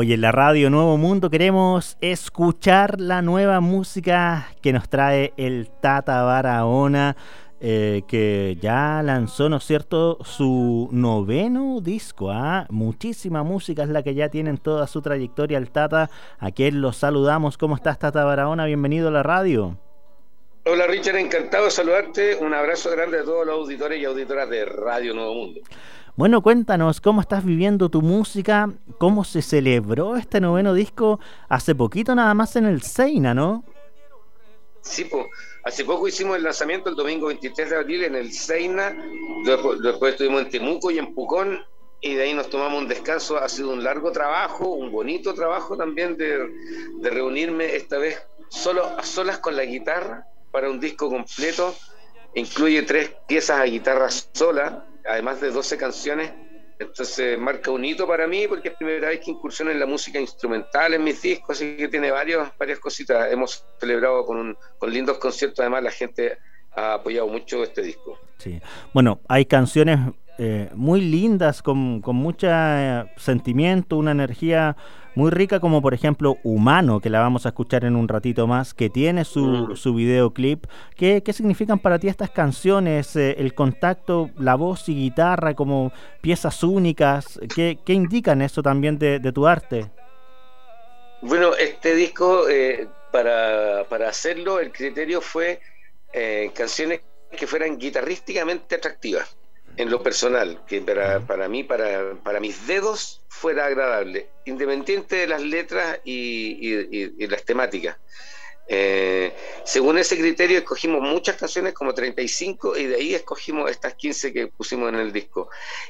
Hoy en la radio Nuevo Mundo queremos escuchar la nueva música que nos trae el Tata Barahona, que ya lanzó, ¿no es cierto?, su noveno disco. Muchísima música es la que ya tiene en toda su trayectoria el Tata, a quien lo saludamos. ¿Cómo estás, Tata Barahona? Bienvenido a la radio. Hola Richard, encantado de saludarte. Un abrazo grande a todos los auditores y auditoras de Radio Nuevo Mundo. Bueno, cuéntanos, ¿cómo estás viviendo tu música? ¿Cómo se celebró este noveno disco hace poquito nada más en el Seina, no? Sí, pues, hace poco hicimos el lanzamiento el domingo 23 de abril en el Seina, después estuvimos en Temuco y en Pucón, y de ahí nos tomamos un descanso. Ha sido un largo trabajo, un bonito trabajo también de reunirme esta vez a solas con la guitarra para un disco completo. Incluye 3 piezas a guitarra sola, además de 12 canciones. Entonces marca un hito para mí porque es primera vez que incursiono en la música instrumental en mis discos, así que tiene varias cositas. Hemos celebrado con lindos conciertos, además la gente ha apoyado mucho este disco. Sí, bueno, hay canciones muy lindas, con mucho sentimiento, una energía muy rica, como por ejemplo Humano, que la vamos a escuchar en un ratito más, que tiene su videoclip. ¿Qué significan para ti estas canciones? El contacto, la voz y guitarra como piezas únicas, ¿qué indican eso también de tu arte? Bueno, este disco, para hacerlo, el criterio fue canciones que fueran guitarrísticamente atractivas. En lo personal, que para mí, para mis dedos, fuera agradable, independiente de las letras y las temáticas. Según ese criterio escogimos muchas canciones, como 35, y de ahí escogimos estas 15 que pusimos en el disco.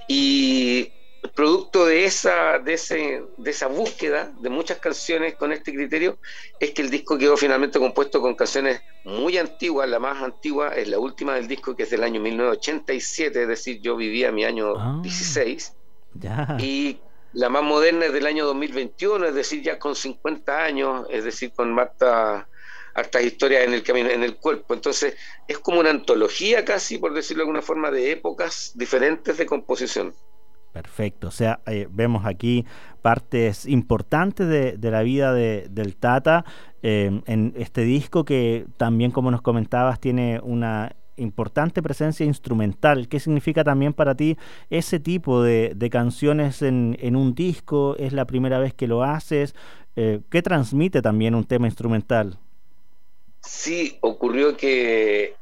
Y producto de esa búsqueda de muchas canciones con este criterio, es que el disco quedó finalmente compuesto con canciones muy antiguas. La más antigua es la última del disco, que es del año 1987, es decir, yo vivía mi año 16, ya. Y la más moderna es del año 2021, es decir, ya con 50 años, es decir, con hartas historias en el camino, en el cuerpo. Entonces es como una antología casi, por decirlo de alguna forma, de épocas diferentes de composición. Perfecto, o sea, vemos aquí partes importantes de la vida del Tata en este disco, que también, como nos comentabas, tiene una importante presencia instrumental. ¿Qué significa también para ti ese tipo de canciones en un disco? ¿Es la primera vez que lo haces? ¿Qué transmite también un tema instrumental? Sí, ocurrió que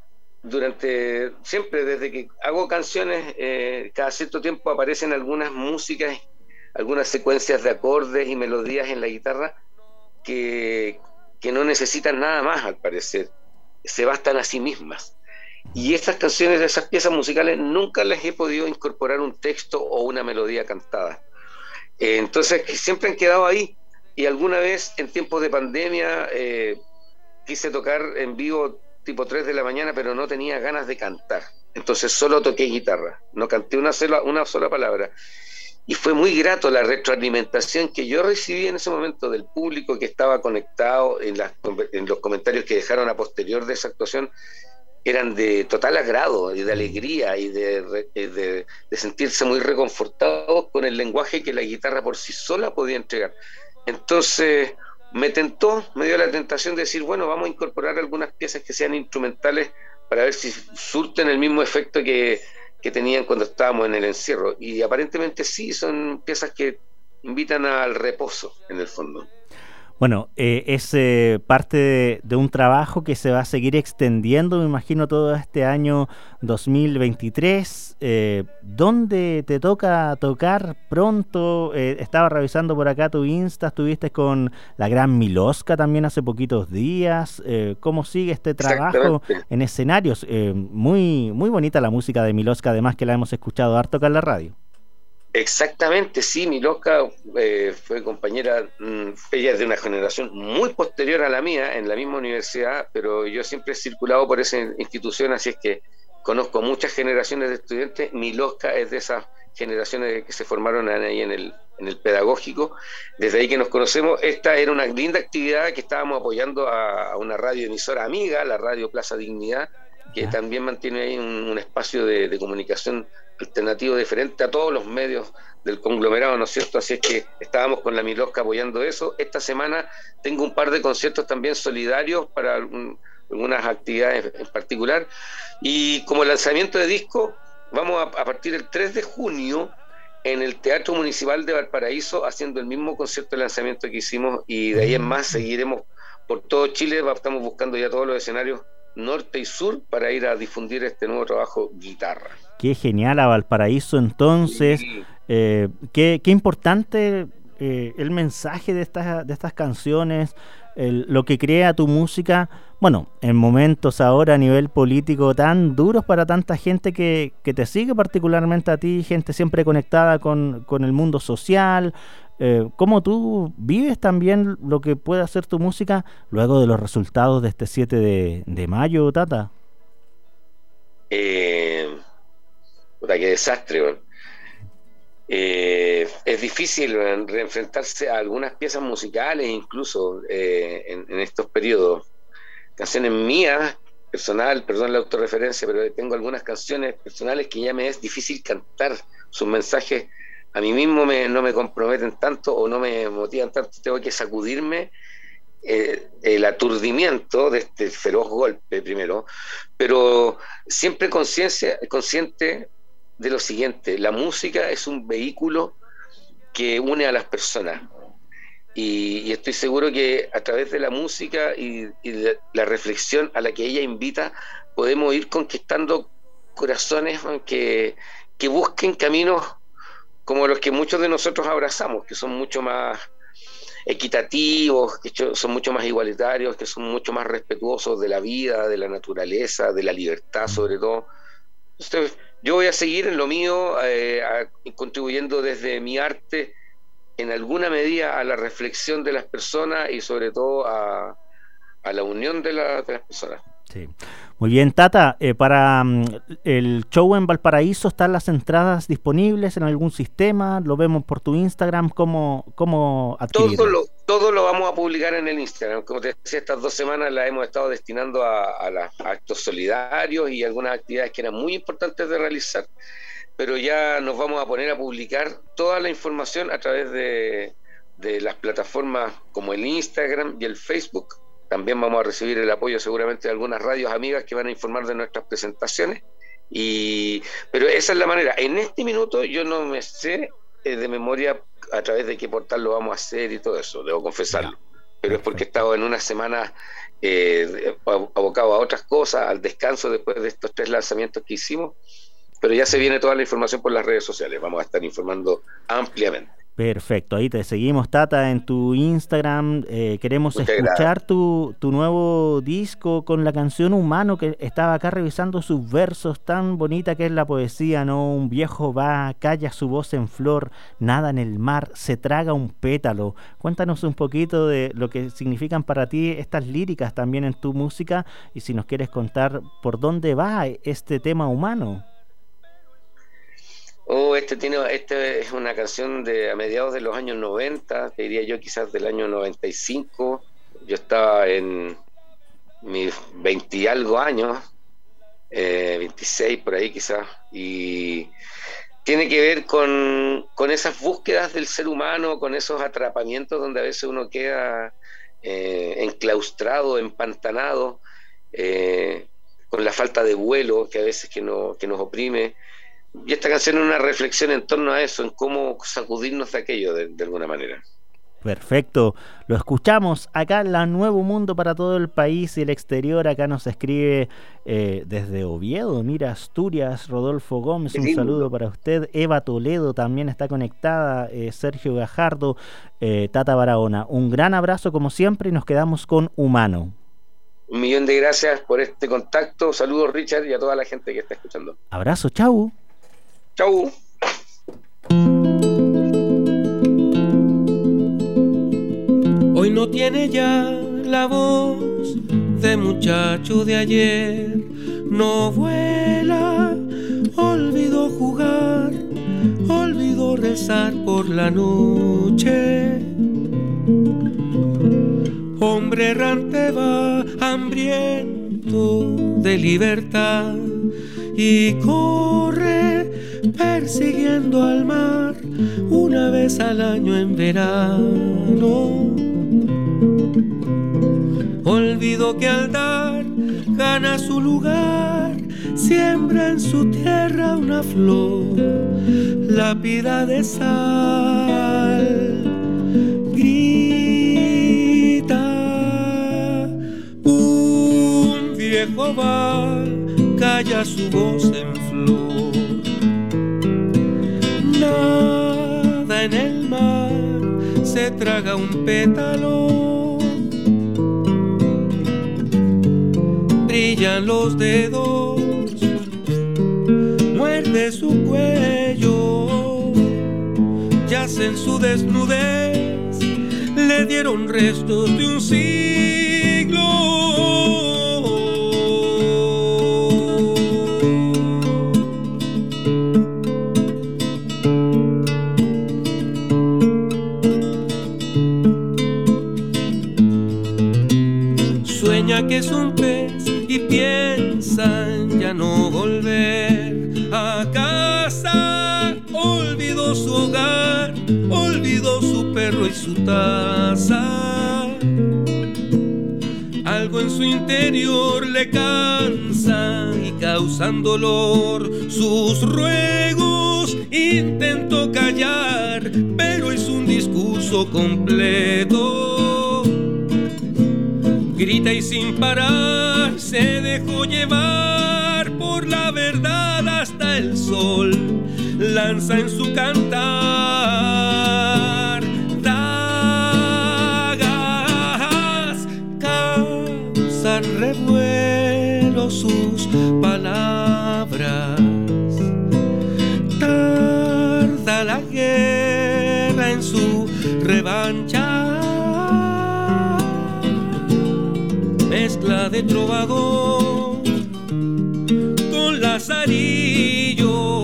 siempre desde que hago canciones, cada cierto tiempo aparecen algunas músicas, algunas secuencias de acordes y melodías en la guitarra que no necesitan nada más, al parecer, se bastan a sí mismas. Y estas canciones, esas piezas musicales, nunca les he podido incorporar un texto o una melodía cantada. Entonces siempre han quedado ahí, y alguna vez en tiempos de pandemia quise tocar en vivo tipo 3 de la mañana, pero no tenía ganas de cantar. Entonces solo toqué guitarra, no canté una sola palabra. Y fue muy grato la retroalimentación que yo recibí en ese momento del público que estaba conectado en los comentarios que dejaron a posterior de esa actuación. Eran de total agrado y de alegría y de sentirse muy reconfortados con el lenguaje que la guitarra por sí sola podía entregar. Entonces me dio la tentación de decir, bueno, vamos a incorporar algunas piezas que sean instrumentales para ver si surten el mismo efecto que tenían cuando estábamos en el encierro. Y aparentemente sí, son piezas que invitan al reposo, en el fondo. Bueno, es parte de un trabajo que se va a seguir extendiendo, me imagino, todo este año 2023. ¿Dónde te toca tocar pronto? Estaba revisando por acá tu Insta, estuviste con la gran Miloska también hace poquitos días. ¿Cómo sigue este trabajo en escenarios? Muy, muy bonita la música de Miloska, además que la hemos escuchado harto acá en la radio. Exactamente, sí, Miloska fue compañera, ella es de una generación muy posterior a la mía, en la misma universidad, pero yo siempre he circulado por esa institución, así es que conozco muchas generaciones de estudiantes. Miloska es de esas generaciones que se formaron ahí en el pedagógico, desde ahí que nos conocemos. Esta era una linda actividad que estábamos apoyando a una radioemisora amiga, la Radio Plaza Dignidad, que también mantiene ahí un espacio de comunicación alternativo diferente a todos los medios del conglomerado, ¿no es cierto? Así es que estábamos con la Milosca apoyando eso. Esta semana tengo un par de conciertos también solidarios para algunas actividades en particular, y como lanzamiento de disco vamos a partir el 3 de junio en el Teatro Municipal de Valparaíso haciendo el mismo concierto de lanzamiento que hicimos, y de ahí en más seguiremos por todo Chile. Estamos buscando ya todos los escenarios norte y sur para ir a difundir este nuevo trabajo, Guitarra. Qué genial, a Valparaíso entonces. Sí. Qué importante el mensaje de estas canciones, lo que crea tu música. Bueno, en momentos ahora a nivel político tan duros para tanta gente que te sigue, particularmente a ti, gente siempre conectada con el mundo social. ¿Cómo tú vives también lo que puede hacer tu música luego de los resultados de este 7 de mayo, Tata? Puta, qué desastre, man. Es difícil reenfrentarse a algunas piezas musicales, incluso en estos periodos. Canciones mías, personal, perdón la autorreferencia, pero tengo algunas canciones personales que ya me es difícil cantar. Sus mensajes a mí mismo no me comprometen tanto o no me motivan tanto. Tengo que sacudirme el aturdimiento de este feroz golpe primero, pero siempre consciente de lo siguiente: la música es un vehículo que une a las personas, y estoy seguro que a través de la música y la reflexión a la que ella invita podemos ir conquistando corazones que busquen caminos como los que muchos de nosotros abrazamos, que son mucho más equitativos, que son mucho más igualitarios, que son mucho más respetuosos de la vida, de la naturaleza, de la libertad sobre todo. Entonces, yo voy a seguir en lo mío, contribuyendo desde mi arte en alguna medida a la reflexión de las personas y sobre todo a la unión de las personas. Sí. Muy bien, Tata, para el show en Valparaíso, ¿están las entradas disponibles en algún sistema? ¿Lo vemos por tu Instagram? ¿Cómo adquirirlo? Todo lo vamos a publicar en el Instagram. Como te decía, estas 2 semanas las hemos estado destinando a actos solidarios y algunas actividades que eran muy importantes de realizar, pero ya nos vamos a poner a publicar toda la información a través de las plataformas como el Instagram y el Facebook. También vamos a recibir el apoyo seguramente de algunas radios amigas que van a informar de nuestras presentaciones. Pero esa es la manera. En este minuto yo no me sé de memoria a través de qué portal lo vamos a hacer y todo eso, debo confesarlo. Pero es porque he estado en una semana abocado a otras cosas, al descanso después de estos 3 lanzamientos que hicimos. Pero ya se viene toda la información por las redes sociales. Vamos a estar informando ampliamente. Perfecto, ahí te seguimos, Tata, en tu Instagram. Queremos escuchar tu nuevo disco con la canción Humano, que estaba acá revisando sus versos, tan bonita que es la poesía, ¿no? Un viejo va, calla su voz en flor, nada en el mar, se traga un pétalo. Cuéntanos un poquito de lo que significan para ti estas líricas también en tu música, y si nos quieres contar por dónde va este tema Humano. Este es una canción de a mediados de los años 90, te diría yo quizás del año 95. Yo estaba en mis 20 y algo años, 26 por ahí quizás, y tiene que ver con esas búsquedas del ser humano, con esos atrapamientos donde a veces uno queda enclaustrado, empantanado, con la falta de vuelo que a veces que nos oprime. Y esta canción es una reflexión en torno a eso, en cómo sacudirnos de aquello de alguna manera. Perfecto, lo escuchamos acá en La Nuevo Mundo para todo el país y el exterior. Acá nos escribe desde Oviedo, mira, Asturias, Rodolfo Gómez, un saludo para usted. Eva Toledo también está conectada, Sergio Gajardo, Tata Barahona. Un gran abrazo como siempre y nos quedamos con Humano. 1.000.000 de gracias por este contacto. Saludos, Richard, y a toda la gente que está escuchando. Abrazo, chau. Chau. Hoy no tiene ya la voz de muchacho de ayer, no vuela, olvidó jugar, olvidó rezar por la noche. Hombre errante va hambriento gesto de libertad y corre persiguiendo al mar una vez al año en verano. Olvido que al dar gana su lugar, siembra en su tierra una flor, lápida de sal. Grita un viejo val, calla su voz en flor. Nada en el mar, se traga un pétalo. Brillan los dedos, muerde su cuello, yace en su desnudez, le dieron restos de un siglo. Sueña que es un pez y piensa en ya no volver a casa. Olvidó su hogar, olvidó su perro y su taza. Algo en su interior le cansa y causan dolor sus ruegos. Intentó callar, pero es un discurso completo. Grita y sin parar se dejó llevar por la verdad hasta el sol. Lanza en su cantar dagas, causan revuelo sus palabras. Tarda la guerra en su revancha. Mezcla de trovador con lazarillo.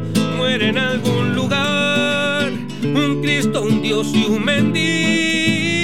Muere en algún lugar un Cristo, un Dios y un mendigo.